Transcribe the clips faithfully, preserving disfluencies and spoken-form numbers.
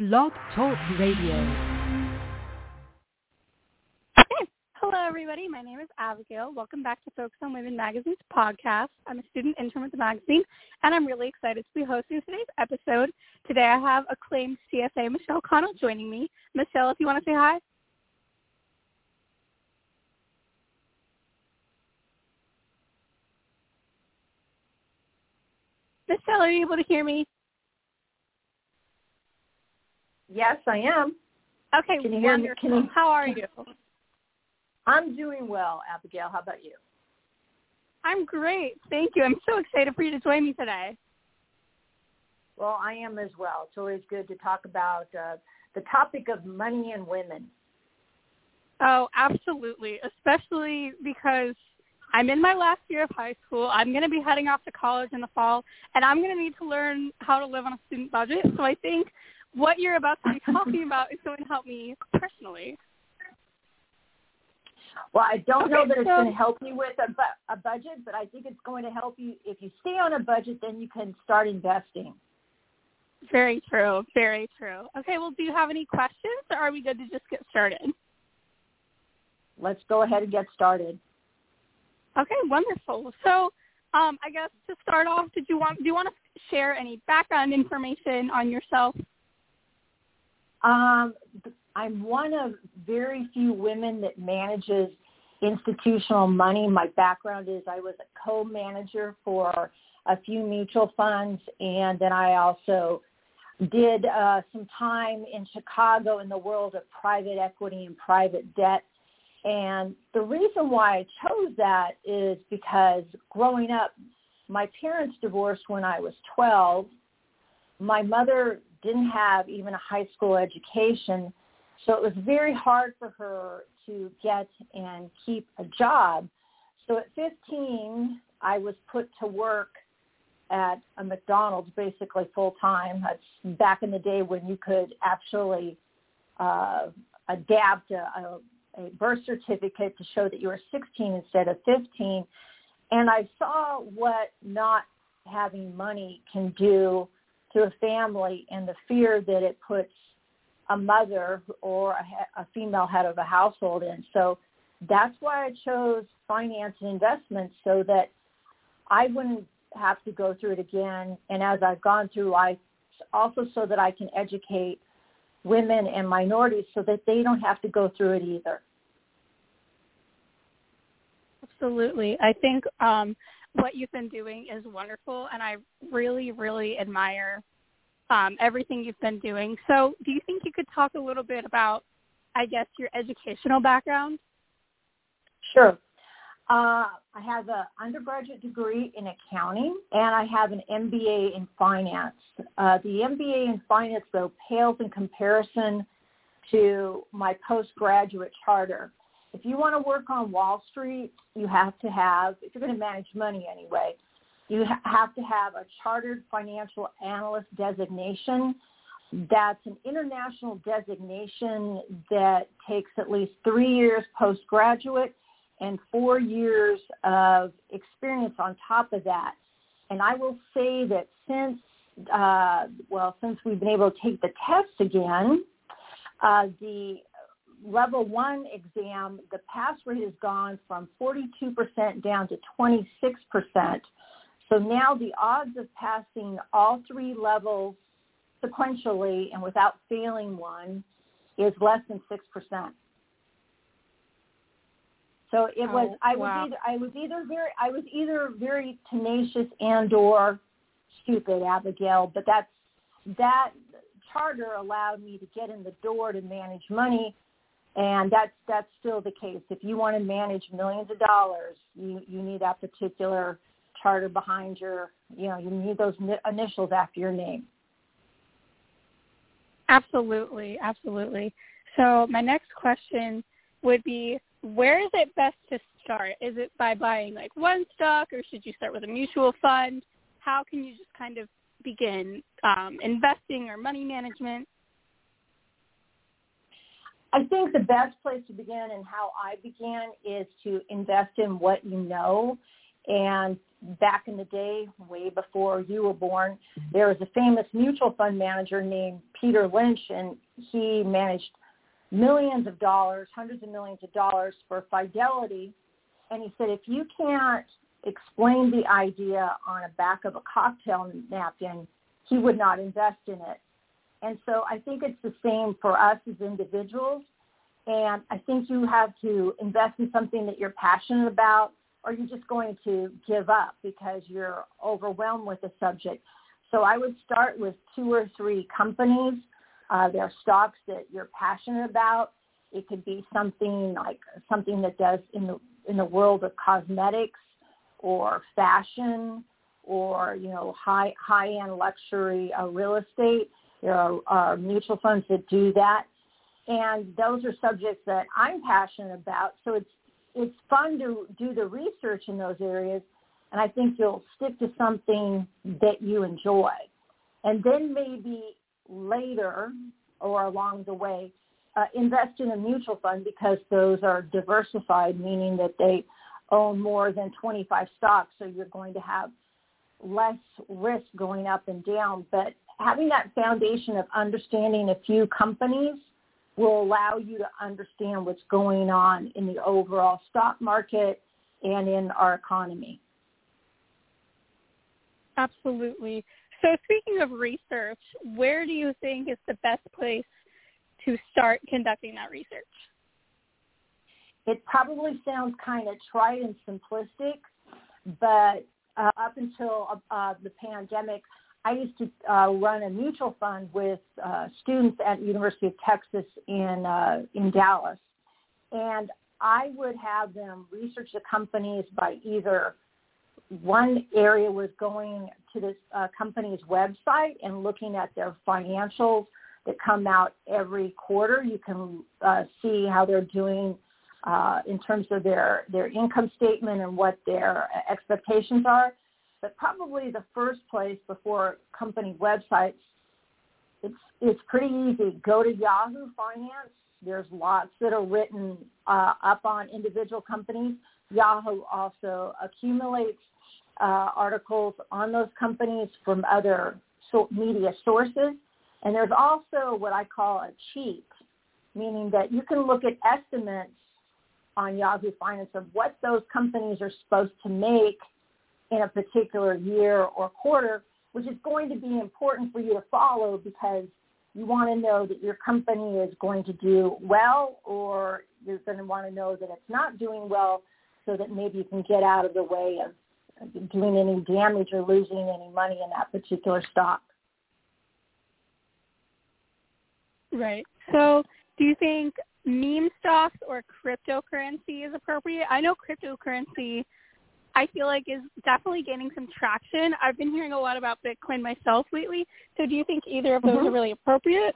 Blog Talk Radio. Hey, hello everybody. My name is Abigail. Welcome back to Focus on Women Magazine's podcast. I'm a student intern with the magazine, and I'm really excited to be hosting today's episode. Today I have acclaimed C F A Michelle Connell joining me. Michelle, if you want to say hi. Michelle, are you able to hear me? Yes, I am. Okay, Can you hear me? wonderful. Can you... How are you? I'm doing well, Abigail. How about you? I'm great. Thank you. I'm so excited for you to join me today. Well, I am as well. It's always good to talk about uh, the topic of money and women. Oh, absolutely, especially because I'm in my last year of high school. I'm going to be heading off to college in the fall, and I'm going to need to learn how to live on a student budget. So I think what you're about to be talking about is going to help me personally. Well, I don't okay, know that it's so, going to help you with a, bu- a budget, but I think it's going to help you. If you stay on a budget, then you can start investing. Very true. Very true. Okay, well, do you have any questions, or are we good to just get started? Let's go ahead and get started. Okay, wonderful. So um, I guess to start off, did you want do you want to share any background information on yourself? Um, I'm one of very few women that manages institutional money. My background is I was a co-manager for a few mutual funds, and then I also did uh, some time in Chicago in the world of private equity and private debt. And the reason why I chose that is because growing up, my parents divorced when I was twelve. My mother didn't have even a high school education, so it was very hard for her to get and keep a job. So at fifteen, I was put to work at a McDonald's basically full-time. That's back in the day when you could actually uh, adapt a, a, a birth certificate to show that you were sixteen instead of fifteen. And I saw what not having money can do to a family and the fear that it puts a mother or a, a female head of a household in. So that's why I chose finance and investments, so that I wouldn't have to go through it again. And as I've gone through life, also so that I can educate women and minorities so that they don't have to go through it either. Absolutely. I think um, what you've been doing is wonderful, and I really, really admire um, everything you've been doing. So do you think you could talk a little bit about, I guess, your educational background? Sure. Uh, I have an undergraduate degree in accounting, and I have an M B A in finance. Uh, the M B A in finance, though, pales in comparison to my postgraduate charter. If you want to work on Wall Street, you have to have, if you're going to manage money anyway, you ha- have to have a chartered financial analyst designation. That's an international designation that takes at least three years postgraduate and four years of experience on top of that. And I will say that since, uh, well, since we've been able to take the test again, uh, the level one exam, the pass rate has gone from forty-two percent down to twenty-six percent. So now the odds of passing all three levels sequentially and without failing one is less than six percent. So it was, oh, I was wow. either, I was either very, I was either very tenacious and or stupid, Abigail, but that's, that charter allowed me to get in the door to manage money. And that's that's still the case. If you want to manage millions of dollars, you, you need that particular charter behind your, you know, you need those initials after your name. Absolutely, absolutely. So my next question would be, where is it best to start? Is it by buying like one stock, or should you start with a mutual fund? How can you just kind of begin um, investing or money management? I think the best place to begin and how I began is to invest in what you know. And back in the day, way before you were born, there was a famous mutual fund manager named Peter Lynch, and he managed millions of dollars, hundreds of millions of dollars for Fidelity. And he said, if you can't explain the idea on the back of a cocktail napkin, he would not invest in it. And so I think it's the same for us as individuals. And I think you have to invest in something that you're passionate about, or you're just going to give up because you're overwhelmed with the subject. So I would start with two or three companies. Uh, there are stocks that you're passionate about. It could be something like something that does in the in the world of cosmetics or fashion, or you know high high end luxury uh, real estate. There are, are mutual funds that do that, and those are subjects that I'm passionate about. So it's it's fun to do the research in those areas, and I think you'll stick to something that you enjoy. And then maybe later or along the way, uh, invest in a mutual fund, because those are diversified, meaning that they own more than twenty-five stocks, so you're going to have less risk going up and down. But having that foundation of understanding a few companies will allow you to understand what's going on in the overall stock market and in our economy. Absolutely. So speaking of research, where do you think is the best place to start conducting that research? It probably sounds kind of trite and simplistic, but uh, up until uh, the pandemic, I used to uh, run a mutual fund with uh, students at the University of Texas in uh, in Dallas, and I would have them research the companies by either one area was going to this uh, company's website and looking at their financials that come out every quarter. You can uh, see how they're doing uh, in terms of their, their income statement and what their expectations are. But probably the first place before company websites, it's it's pretty easy. Go to Yahoo Finance. There's lots that are written uh, up on individual companies. Yahoo also accumulates uh, articles on those companies from other so media sources. And there's also what I call a cheat, meaning that you can look at estimates on Yahoo Finance of what those companies are supposed to make in a particular year or quarter, which is going to be important for you to follow, because you want to know that your company is going to do well, or you're going to want to know that it's not doing well, so that maybe you can get out of the way of doing any damage or losing any money in that particular stock. Right. So do you think meme stocks or cryptocurrency is appropriate? I know cryptocurrency, I feel like, is definitely gaining some traction. I've been hearing a lot about Bitcoin myself lately. So do you think either of those mm-hmm. are really appropriate?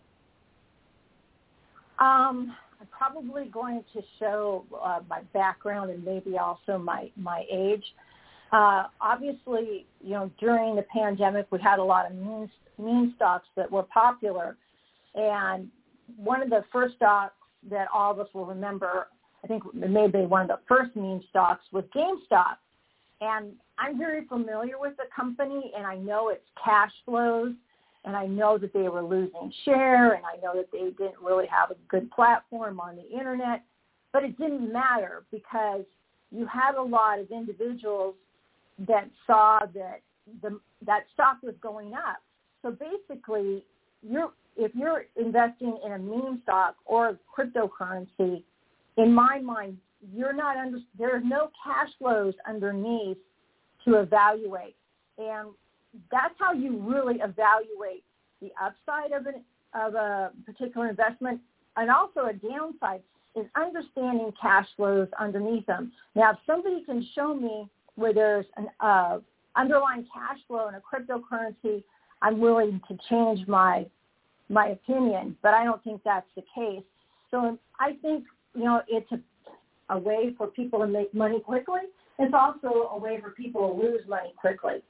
Um, I'm probably going to show uh, my background and maybe also my, my age. Uh, obviously, you know, during the pandemic, we had a lot of meme, meme stocks that were popular. And one of the first stocks that all of us will remember, I think maybe one of the first meme stocks, was GameStop. And I'm very familiar with the company, and I know its cash flows, and I know that they were losing share, and I know that they didn't really have a good platform on the internet. But it didn't matter, because you had a lot of individuals that saw that the, that stock was going up. So basically, you're if you're investing in a meme stock or a cryptocurrency, in my mind, you're not under, there are no cash flows underneath to evaluate. And that's how you really evaluate the upside of, an, of a particular investment. And also a downside is understanding cash flows underneath them. Now, if somebody can show me where there's an uh, underlying cash flow in a cryptocurrency, I'm willing to change my my opinion, but I don't think that's the case. So I think, you know, it's a, a way for people to make money quickly. It's also a way for people to lose money quickly.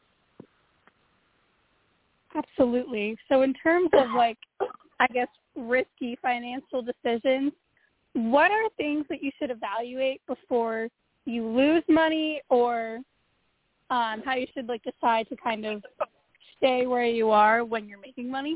Absolutely. So in terms of, like, I guess, risky financial decisions, what are things that you should evaluate before you lose money or um, how you should like decide to kind of stay where you are when you're making money?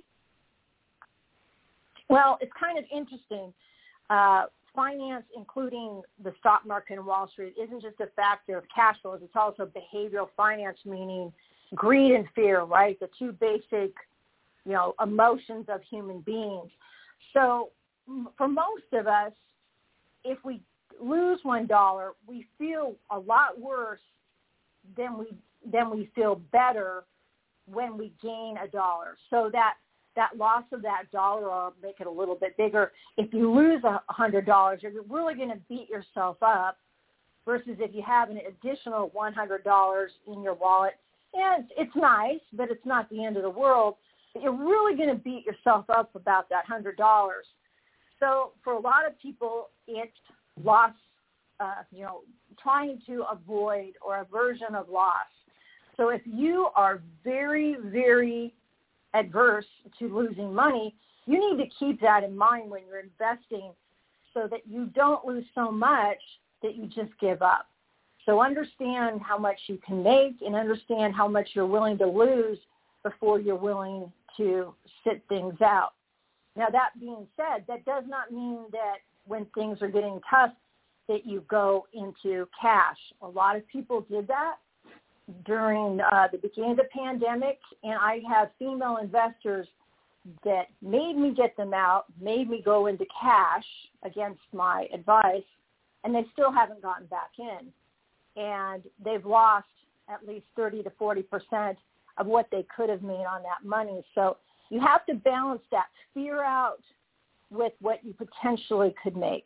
Well, it's kind of interesting. Uh, finance, including the stock market and Wall Street, isn't just a factor of cash flows. It's also behavioral finance, meaning greed and fear, right? The two basic, you know, emotions of human beings. So for most of us, if we lose one dollar, we feel a lot worse than we than we feel better when we gain a dollar. So that that loss of that dollar, I'll make it a little bit bigger. If you lose a hundred dollars, you're really going to beat yourself up. Versus if you have an additional one hundred dollars in your wallet, and it's, it's nice, but it's not the end of the world. But you're really going to beat yourself up about that hundred dollars. So for a lot of people, it's loss, uh, you know, trying to avoid or aversion of loss. So if you are very, very adverse to losing money, you need to keep that in mind when you're investing so that you don't lose so much that you just give up. So understand how much you can make and understand how much you're willing to lose before you're willing to sit things out. Now, that being said, that does not mean that when things are getting tough that you go into cash. A lot of people did that during uh, the beginning of the pandemic, and I have female investors that made me get them out, made me go into cash against my advice, and they still haven't gotten back in. And they've lost at least thirty to forty percent of what they could have made on that money. So you have to balance that fear out with what you potentially could make.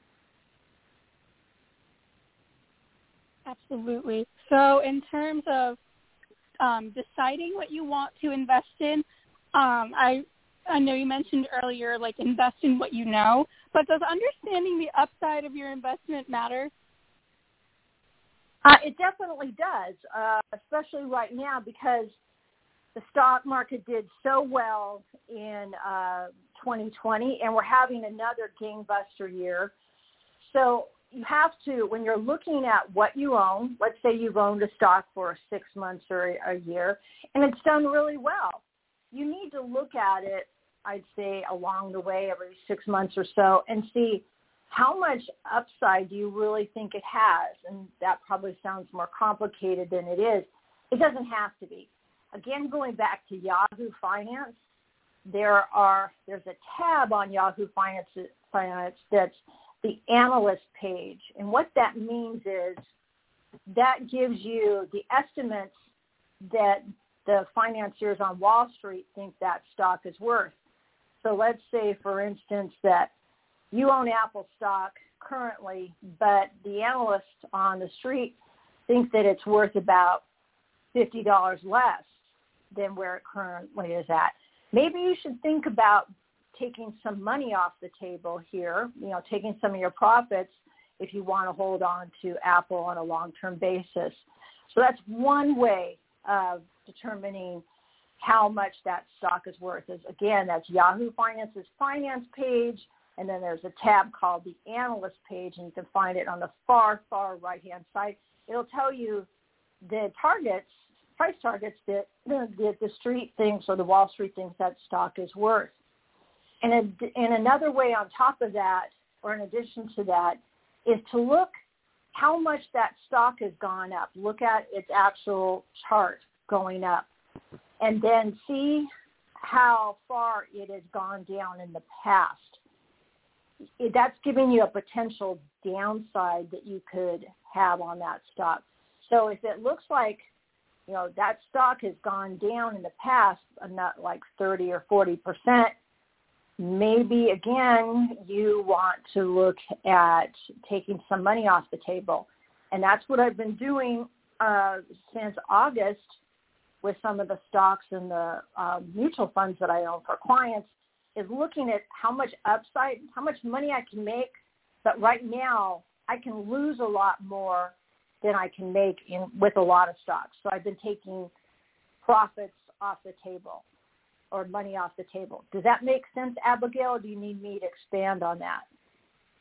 Absolutely. So in terms of um, deciding what you want to invest in, um, I I know you mentioned earlier, like, invest in what you know, but does understanding the upside of your investment matter? Uh, it definitely does, uh, especially right now because the stock market did so well in uh, twenty twenty, and we're having another gangbuster year. So you have to, when you're looking at what you own, let's say you've owned a stock for six months or a year, and it's done really well. You need to look at it, I'd say, along the way every six months or so and see how much upside do you really think it has. And that probably sounds more complicated than it is. It doesn't have to be. Again, going back to Yahoo Finance, there are there's a tab on Yahoo Finance, Finance that's the analyst page. And what that means is that gives you the estimates that the financiers on Wall Street think that stock is worth. So let's say, for instance, that you own Apple stock currently, but the analyst on the street thinks that it's worth about fifty dollars less than where it currently is at. Maybe you should think about taking some money off the table here, you know, taking some of your profits if you want to hold on to Apple on a long-term basis. So that's one way of determining how much that stock is worth. Is again, that's Yahoo Finance's finance page, and then there's a tab called the analyst page, and you can find it on the far, far right-hand side. It'll tell you the targets, price targets that the, the street thinks or the Wall Street thinks that stock is worth. And, a, and another way on top of that, or in addition to that, is to look how much that stock has gone up. Look at its actual chart going up, and then see how far it has gone down in the past. It, that's giving you a potential downside that you could have on that stock. So if it looks like, you know, that stock has gone down in the past, not like thirty or forty percent, maybe, again, you want to look at taking some money off the table. And that's what I've been doing uh, since August with some of the stocks and the uh, mutual funds that I own for clients, is looking at how much upside, how much money I can make. But right now, I can lose a lot more than I can make in with a lot of stocks. So I've been taking profits off the table or money off the table. Does that make sense, Abigail, or do you need me to expand on that?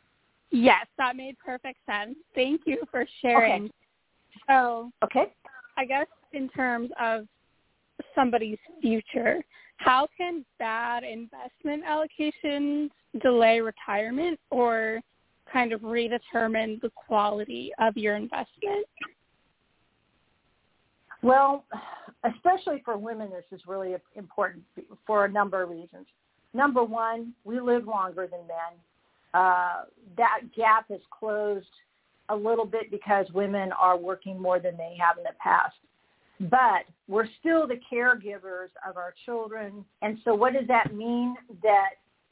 Yes, that made perfect sense. Thank you for sharing. Okay. So, okay. I guess in terms of somebody's future, how can bad investment allocations delay retirement or kind of redetermine the quality of your investment? Well, especially for women, this is really important for a number of reasons. Number one, we live longer than men. Uh, that gap is closed a little bit because women are working more than they have in the past. But we're still the caregivers of our children. And so what does that mean? That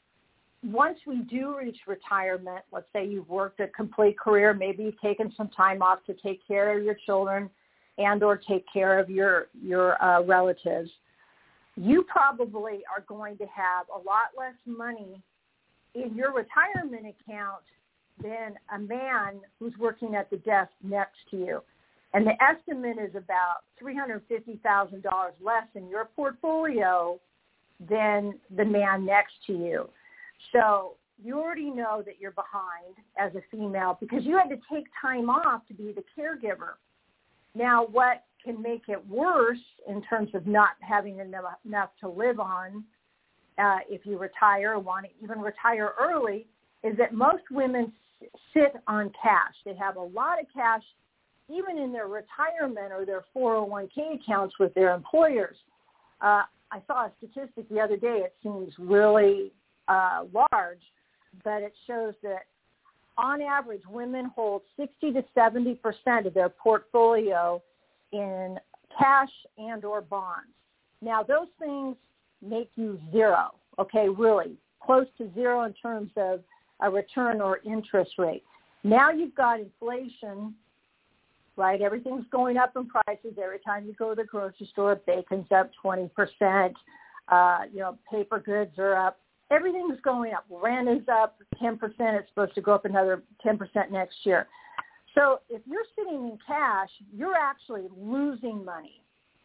once we do reach retirement, let's say you've worked a complete career, maybe you've taken some time off to take care of your children and or take care of your, your uh, relatives, you probably are going to have a lot less money in your retirement account than a man who's working at the desk next to you. And the estimate is about three hundred fifty thousand dollars less in your portfolio than the man next to you. So you already know that you're behind as a female because you had to take time off to be the caregiver. Now, what can make it worse in terms of not having enough, enough to live on uh, if you retire or want to even retire early is that most women sit on cash. They have a lot of cash even in their retirement or their four oh one k accounts with their employers. Uh, I saw a statistic the other day. It seems really uh, large, but it shows that on average, women hold sixty to seventy percent of their portfolio in cash and or bonds. Now, those things make you zero, okay, really, close to zero in terms of a return or interest rate. Now you've got inflation, right? Everything's going up in prices. Every time you go to the grocery store, bacon's up twenty percent. Uh, you know, paper goods are up. Everything's going up. Rent is up ten percent. It's supposed to go up another ten percent next year. So if you're sitting in cash, you're actually losing money.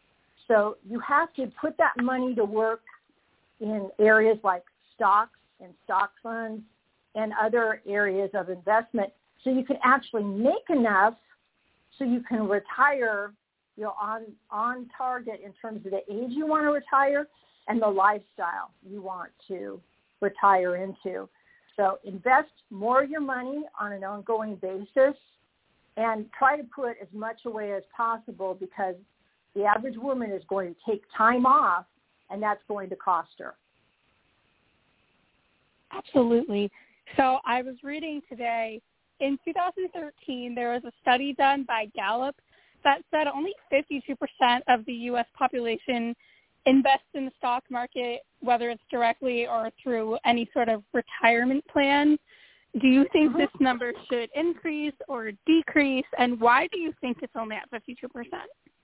So you have to put that money to work in areas like stocks and stock funds and other areas of investment so you can actually make enough so you can retire, you know, on, on target in terms of the age you want to retire and the lifestyle you want to retire into. So invest more of your money on an ongoing basis and try to put as much away as possible because the average woman is going to take time off and that's going to cost her. Absolutely. So I was reading today, in two thousand thirteen, there was a study done by Gallup that said only fifty-two percent of the U S population invests in the stock market, whether it's directly or through any sort of retirement plan. Do you think this number should increase or decrease, and why do you think it's only at fifty-two percent?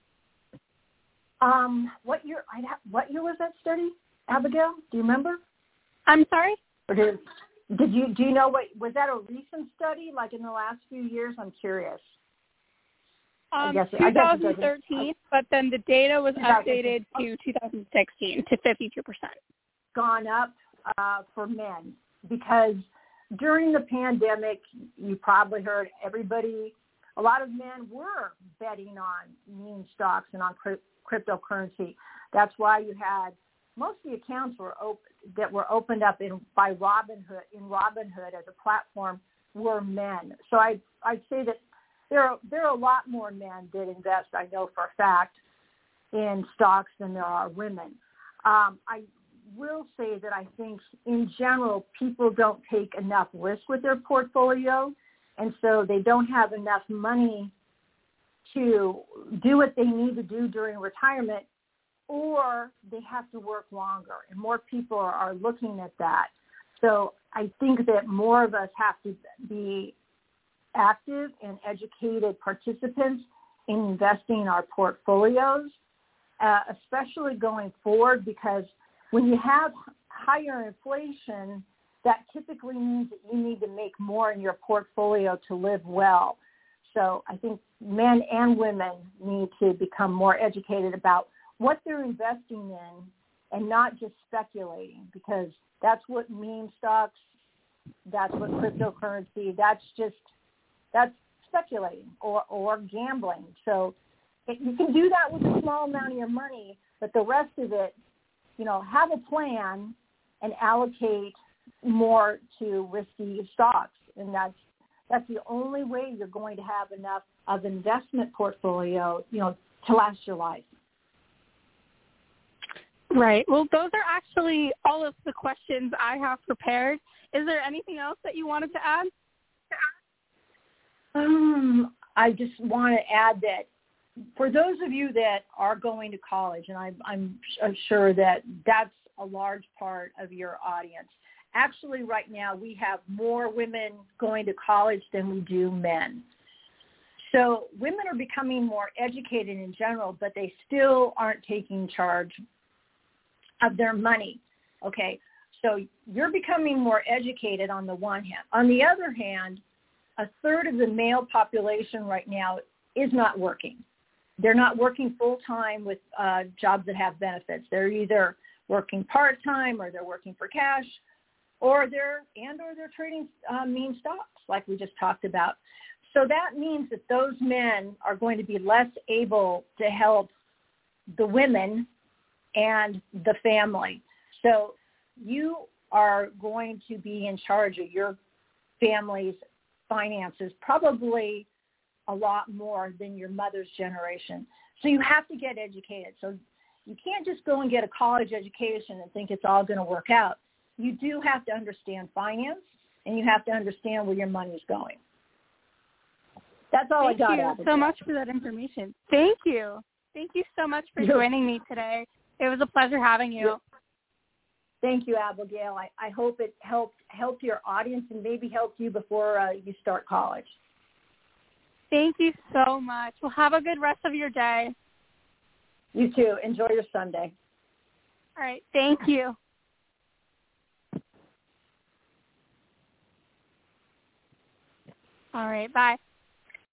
Um, what year? I what year was that study, Abigail? Do you remember? I'm sorry. Or did did you do you know what was that a recent study, like in the last few years? I'm curious. Um, I guess, twenty thirteen, I guess but then the data was updated to two thousand sixteen to fifty-two percent. Gone up uh, for men because during the pandemic, you probably heard everybody, a lot of men were betting on meme stocks and on cri- cryptocurrency. That's why you had most of the accounts were op- that were opened up in by Robinhood in Robinhood as a platform were men. So I I'd say that there are there are a lot more men that invest, I know for a fact, in stocks than there are women. Um, I will say that I think in general people don't take enough risk with their portfolio, and so they don't have enough money to do what they need to do during retirement, or they have to work longer, and more people are, are looking at that. So I think that more of us have to be active and educated participants in investing in our portfolios, uh, especially going forward, because when you have higher inflation, that typically means that you need to make more in your portfolio to live well. So I think men and women need to become more educated about what they're investing in and not just speculating, because that's what meme stocks, that's what cryptocurrency, that's just, that's speculating or, or gambling. So You can do that with a small amount of your money, but the rest of it, you know, have a plan and allocate more to risky stocks. And that's that's the only way you're going to have enough of an investment portfolio, you know, to last your life. Right. Well, those are actually all of the questions I have prepared. Is there anything else that you wanted to add? Um, I just want to add that for those of you that are going to college, and I, I'm sure that that's a large part of your audience, actually right now we have more women going to college than we do men. So women are becoming more educated in general, but they still aren't taking charge of their money. Okay, so you're becoming more educated on the one hand. On the other hand, a third of the male population right now is not working. They're not working full-time with uh, jobs that have benefits. They're either working part-time or they're working for cash, or they're and or they're trading uh, meme stocks like we just talked about. So that means that those men are going to be less able to help the women and the family. So you are going to be in charge of your family's finances probably a lot more than your mother's generation. So you have to get educated. So you can't just go and get a college education and think it's all going to work out. You do have to understand finance, and you have to understand where your money is going. That's all Thank I got. Thank you Abigail. so much for that information. Thank you. Thank you so much for You're, joining me today. It was a pleasure having you. Thank you, Abigail. I, I hope it helped helped your audience and maybe helped you before uh, you start college. Thank you so much. Well, have a good rest of your day. You too. Enjoy your Sunday. All right. Thank you. All right. Bye.